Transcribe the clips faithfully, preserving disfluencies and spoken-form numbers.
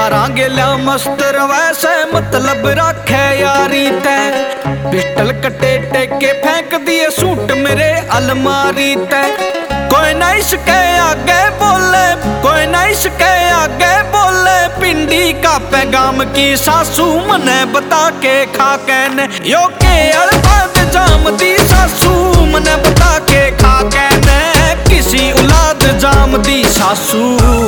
यारा गेल्या मस्त वैसे मतलब रखे यारी ते पिस्टल कटे टेके फेंक दिए सूट मेरे अलमारी ते कोई ना इसके आगे बोले कोई ना इसके आगे बोले पिंडी का पैगाम की सासू मने बता के खा के ने यो के अलबाद जाम दी सासू मने बता के खा के ने किसी औलाद जाम दी सासू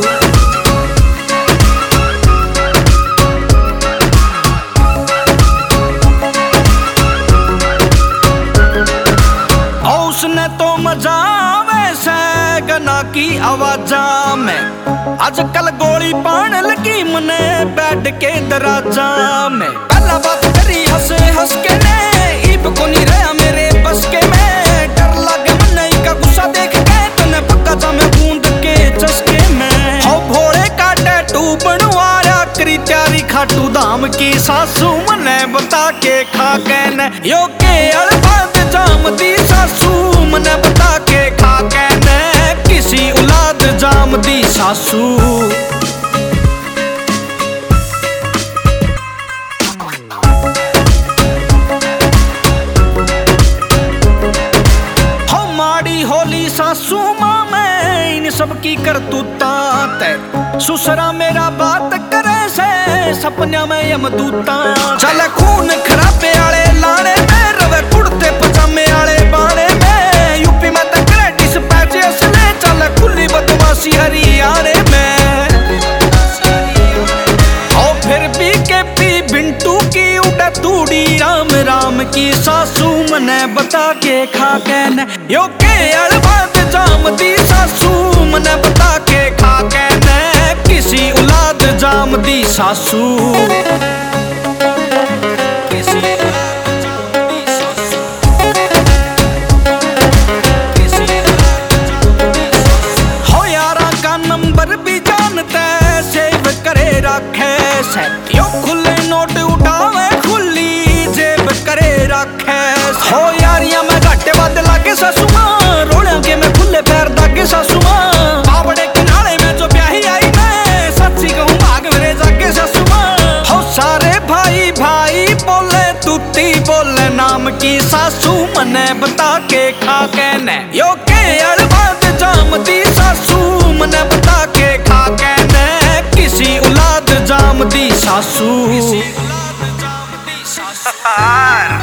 उसने तो मजा वैसे गना की आवाजा में आजकल गोली पान लगी मने बैठ के दराजा में पहला बात करी हंस हंस के ने इब को नहीं रहा मेरे बस के में डर लगे मने का गुस्सा देख के तने पक्का जा मैं बूंद के चस्के में हो भोले का टैटू बनवाया करी त्यारी खाटू धाम की सासू मने बता के खा के ने यो के अलबाद जाम दी सासू मने बता के खा के ने किसी औलाद जाम दी सासू हो माड़ी होली सासू माँ मैं इन सब की करतूता ते सुसरा मेरा बात करे से सपना में यमदूता चले खून खराबे आले लाने में रवे कुड़ते पजामे आले बाणे में यूपी में तक क्रेडिस पैचे असले चले खुली बदमाशी हरियाणे में और फिर भी के पी बिंटू की उड़ा तूड़ी राम राम की सासू मने बता के खा के ने यो के अलबाद जाम दी सासू मने बता के खा के ने किसी औलाद जाम दी सासू यो खुले नोट उठावे खुली जेब करे रखे हो यारियां मैं घाटे बाद लागे सासुमा रोड़िया के मैं खुले पैर दागे सासुमा बावड़े किनारे में जो ब्याही आई मैं सच्ची कहूँ भाग मेरे जागे सासुमा हो सारे भाई भाई बोले तूती बोले नाम की सासू मने बता के खा के ने यो के अलबाद जाम दी सासू मने बता के खा के ने किसी औलाद जाम दी सासू।